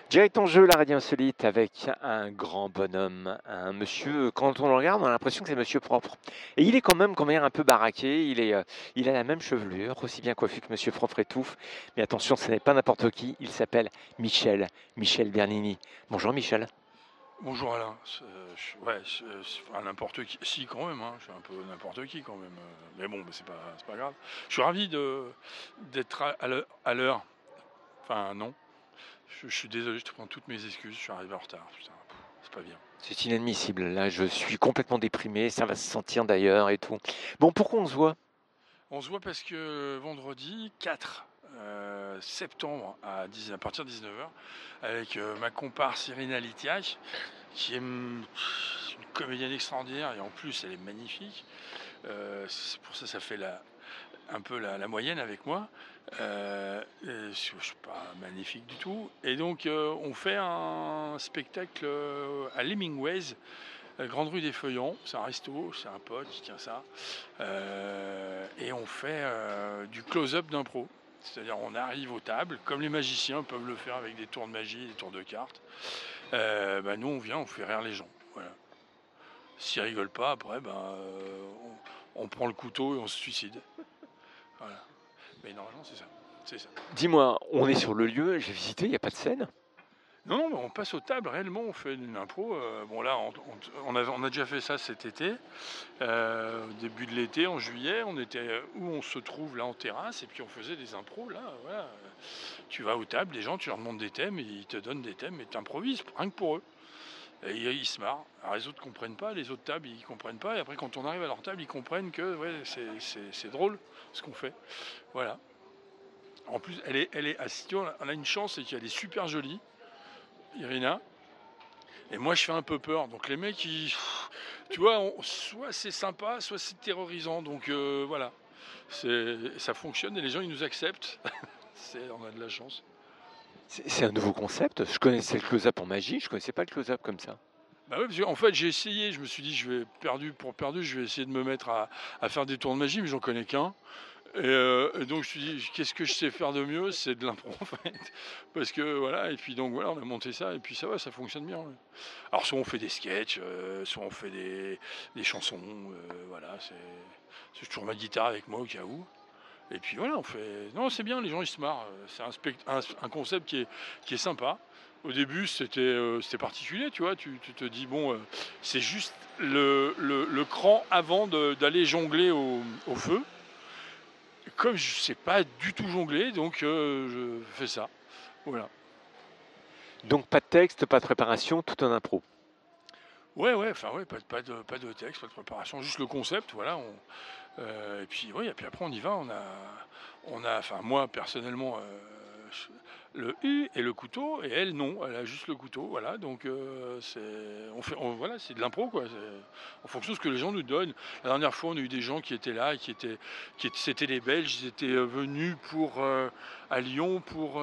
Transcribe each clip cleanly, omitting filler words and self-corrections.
Direct ton jeu, la radio insolite, avec un grand bonhomme, un monsieur, quand on le regarde, on a l'impression que c'est monsieur propre. Et il est quand même un peu baraqué, il a la même chevelure, aussi bien coiffé que monsieur propre et touffe. Mais attention, ce n'est pas n'importe qui, il s'appelle Michel Bernini. Bonjour Michel. Bonjour Alain. Enfin, n'importe qui. Si, quand même, hein, je suis un peu n'importe qui quand même. Mais bon, c'est pas grave. Je suis ravi d'être à l'heure. Enfin, non. Je suis désolé, je te prends toutes mes excuses. Je suis arrivé en retard. Putain, c'est pas bien. C'est inadmissible, là je suis complètement déprimé, ça va se sentir d'ailleurs et tout. Bon, pourquoi on se voit? On se voit parce que vendredi 4 septembre à partir de 19h, avec ma comparse Irina Litiach, qui est une comédienne extraordinaire et en plus elle est magnifique. C'est pour ça ça fait un peu la moyenne avec moi. Je ne suis pas magnifique du tout. Et donc on fait un spectacle à Hemingway's, Grande rue des Feuillants. C'est un resto, c'est un pote qui tient ça. Et on fait du close-up d'impro. C'est-à-dire on arrive aux tables, comme les magiciens peuvent le faire avec des tours de magie, des tours de cartes. Nous on vient, on fait rire les gens. Voilà. S'ils rigolent pas, après, on prend le couteau et on se suicide. Voilà. Mais normalement, c'est ça. C'est ça. Dis-moi, on est sur le lieu, j'ai visité, il n'y a pas de scène? Non, mais on passe aux tables, réellement, on fait une impro. Bon, là, on a déjà fait ça cet été. Au début de l'été, en juillet, on était où on se trouve, là, en terrasse, et puis on faisait des impros, là, voilà. Tu vas aux tables, les gens, tu leur demandes des thèmes, et ils te donnent des thèmes, et tu improvises, rien que pour eux. Et ils se marrent. Alors les autres comprennent pas, les autres tables ils comprennent pas. Et après quand on arrive à leur table, ils comprennent que ouais, c'est drôle ce qu'on fait. Voilà. En plus, elle est assise, on a une chance, c'est qu'elle est super jolie, Irina. Et moi je fais un peu peur. Donc les mecs, tu vois, soit c'est sympa, soit c'est terrorisant. Donc voilà. Ça fonctionne et les gens ils nous acceptent. On a de la chance. C'est un nouveau concept. Je connaissais le close-up en magie, je connaissais pas le close-up comme ça. Bah oui, parce qu'en fait j'ai essayé, je me suis dit je vais essayer de me mettre à faire des tours de magie, mais j'en connais qu'un. Et donc je me suis dit qu'est-ce que je sais faire de mieux, c'est de l'impro en fait. Parce que voilà, et puis donc voilà, on a monté ça, et puis ça va, ça fonctionne bien. Ouais. Alors soit on fait des sketchs, soit on fait des chansons, voilà, c'est toujours ma guitare avec moi au cas où. Et puis voilà, on fait. Non, c'est bien, les gens ils se marrent. C'est un concept qui est sympa. Au début, c'était particulier, tu vois. Tu te dis, bon, c'est juste le cran avant d'aller jongler au feu. Comme je sais pas du tout jongler, donc je fais ça. Voilà. Donc pas de texte, pas de préparation, tout en impro. Ouais, enfin ouais, pas de texte, pas de préparation, juste le concept, voilà. Et puis ouais, et puis après on y va, enfin moi personnellement, le U et le couteau, et elle non, elle a juste le couteau, voilà. Donc voilà, c'est de l'impro quoi. En fonction de ce que les gens nous donnent. La dernière fois, on a eu des gens qui étaient là, c'était des Belges, ils étaient venus à Lyon pour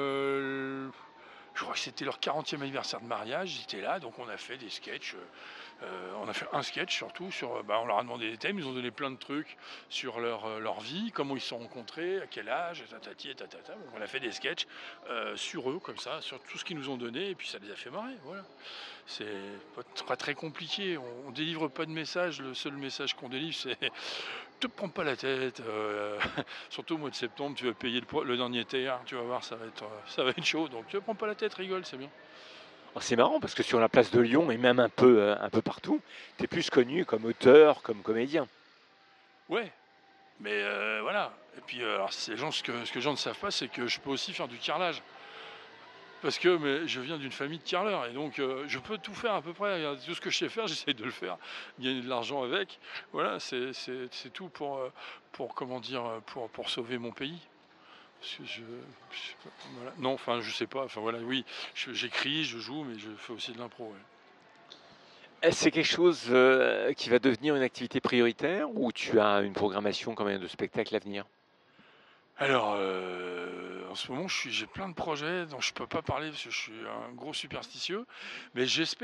je crois que c'était leur 40e anniversaire de mariage, ils étaient là, donc on a fait des sketchs. On a fait un sketch surtout on leur a demandé des thèmes, ils ont donné plein de trucs sur leur vie, comment ils se sont rencontrés, à quel âge, tatati et tatata. Donc on a fait des sketchs sur eux comme ça, sur tout ce qu'ils nous ont donné, et puis ça les a fait marrer. Voilà. C'est pas très compliqué. On délivre pas de message. Le seul message qu'on délivre, c'est te prends pas la tête. Surtout au mois de septembre, tu vas payer le dernier TR, tu vas voir, ça va être chaud. Donc te prends pas la tête, rigole, c'est bien. Alors, c'est marrant parce que sur la place de Lyon et même un peu partout, tu es plus connu comme auteur, comme comédien. Ouais, mais voilà. Et puis alors, ce que les gens ne savent pas, c'est que je peux aussi faire du carrelage. Parce que je viens d'une famille de carreleurs et donc je peux tout faire à peu près. Tout ce que je sais faire, j'essaye de le faire, gagner de l'argent avec. Voilà, c'est tout comment dire, pour sauver mon pays. Parce que voilà. Non, enfin, je sais pas. Enfin voilà, oui, j'écris, je joue, mais je fais aussi de l'impro. Ouais. C'est quelque chose qui va devenir une activité prioritaire ou tu as une programmation quand même de spectacles à venir? Alors, en ce moment, j'ai plein de projets dont je peux pas parler parce que je suis un gros superstitieux, mais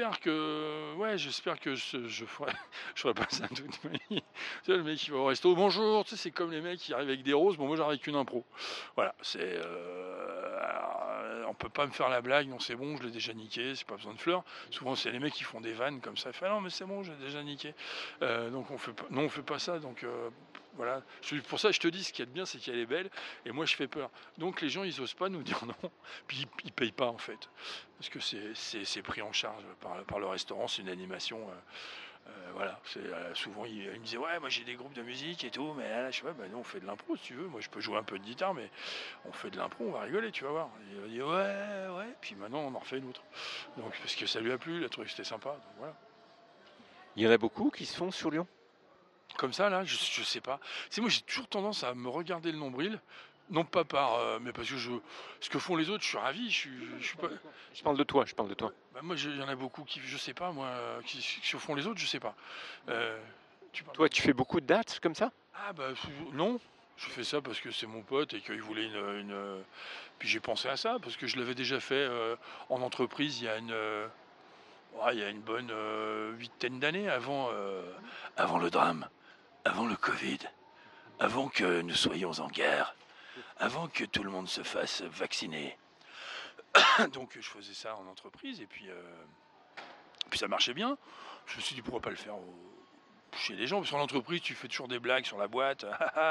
j'espère que je ferai pas ça toute ma vie. Tu sais, le mec qui va au resto, bonjour, tu sais, c'est comme les mecs qui arrivent avec des roses, bon, moi j'arrive avec une impro. Voilà, peut pas me faire la blague, non c'est bon, je l'ai déjà niqué, c'est pas besoin de fleurs. Souvent c'est les mecs qui font des vannes comme ça, ils font, ah non mais c'est bon, je l'ai déjà niqué. Donc on fait pas ça, donc voilà. Pour ça je te dis, ce qu'il y a de bien c'est qu'elle est belle, et moi je fais peur. Donc les gens ils osent pas nous dire non, puis ils payent pas en fait. Parce que c'est pris en charge par le restaurant, c'est une animation. Voilà, souvent ils me disaient ouais moi j'ai des groupes de musique et tout, mais là je sais pas, bah, nous on fait de l'impro si tu veux, moi je peux jouer un peu de guitare, mais on fait de l'impro, on va rigoler, tu vas voir. Et il va dire ouais, puis maintenant on en refait une autre. Donc parce que ça lui a plu, le truc c'était sympa, donc voilà. Il y en a beaucoup qui se font sur Lyon? Comme ça là, je sais pas. C'est moi j'ai toujours tendance à me regarder le nombril, non pas mais parce que ce que font les autres, je suis ravi, je suis pas. Je parle de toi, je parle de toi. Bah, moi il y en a beaucoup qui, je sais pas moi, qui se font les autres, je sais pas. Tu parles. Toi, tu fais beaucoup de dates comme ça? Ah bah non, je fais ça parce que c'est mon pote et qu'il voulait Puis j'ai pensé à ça parce que je l'avais déjà fait en entreprise il y a une bonne huitaine d'années avant le drame, avant le Covid, avant que nous soyons en guerre, avant que tout le monde se fasse vacciner. Donc je faisais ça en entreprise et puis ça marchait bien. Je me suis dit pourquoi pas le faire chez les gens, parce qu'en entreprise tu fais toujours des blagues sur la boîte.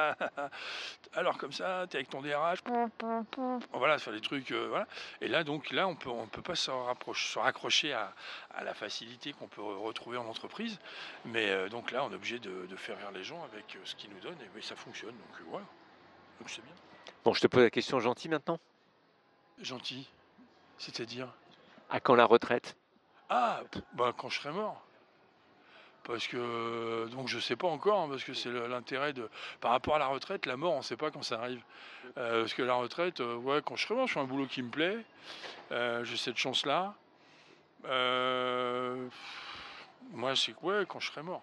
Alors comme ça, t'es avec ton DRH, voilà, faire des trucs, voilà. Et là donc là on peut pas se raccrocher à la facilité qu'on peut retrouver en entreprise, mais donc là on est obligé de faire rire les gens avec ce qu'ils nous donnent, et ça fonctionne, donc voilà, donc c'est bien. Bon, je te pose la question gentille maintenant. Gentil, c'est-à-dire À quand la retraite? ah bah quand je serai mort. Parce que donc je sais pas encore, hein, parce que c'est l'intérêt par rapport à la retraite, la mort on sait pas quand ça arrive. Parce que la retraite, ouais, quand je serai mort, je fais un boulot qui me plaît, j'ai cette chance là. Moi c'est que ouais, quand je serai mort.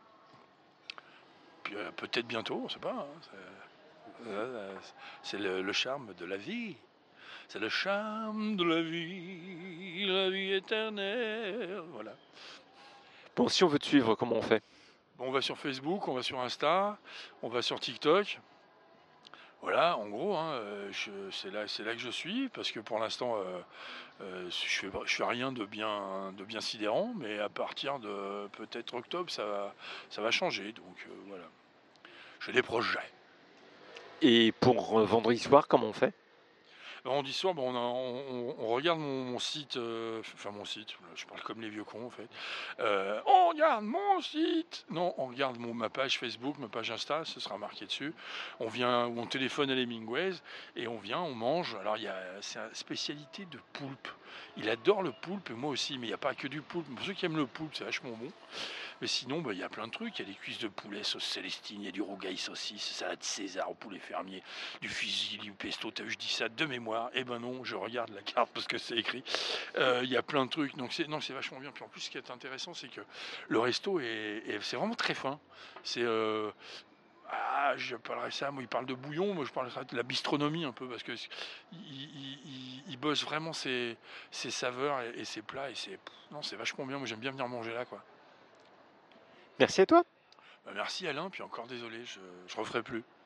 Puis peut-être bientôt, on sait pas, hein, c'est le charme de la vie. C'est le charme de la vie éternelle. Voilà. Bon, si on veut te suivre, comment on fait? Bon, on va sur Facebook, on va sur Insta, on va sur TikTok. Voilà, en gros, hein, c'est là que je suis, parce que pour l'instant, je fais rien de bien sidérant, mais à partir de peut-être octobre, ça va changer. Donc voilà, j'ai des projets. Et pour vendredi soir, comment on fait? Vendredi soir, bon, on regarde mon site, enfin mon site, je parle comme les vieux cons en fait. On regarde mon site. Non, on regarde ma page Facebook, ma page Insta, ce sera marqué dessus. On vient, ou on téléphone à Hemingways et on vient, on mange. Alors c'est une spécialité de poulpe. Il adore le poulpe et moi aussi, mais il n'y a pas que du poulpe. Pour ceux qui aiment le poulpe, c'est vachement bon. Mais sinon, il y a plein de trucs. Il y a des cuisses de poulet, sauce Célestine, il y a du rougail saucisse, salade César au poulet fermier, du fusilli au pesto. T'as vu, je dis ça de mémoire. Eh ben non, je regarde la carte parce que c'est écrit. Il y a plein de trucs. Donc c'est vachement bien. Puis en plus, ce qui est intéressant, c'est que le resto c'est vraiment très fin. C'est je parlerai ça, moi il parle de bouillon, moi je parlerai de la bistronomie un peu, parce que il bosse vraiment ses saveurs et ses plats, et non, c'est vachement bien. Moi j'aime bien venir manger là, quoi. Merci à toi. Bah, merci Alain, puis encore désolé, je referai plus.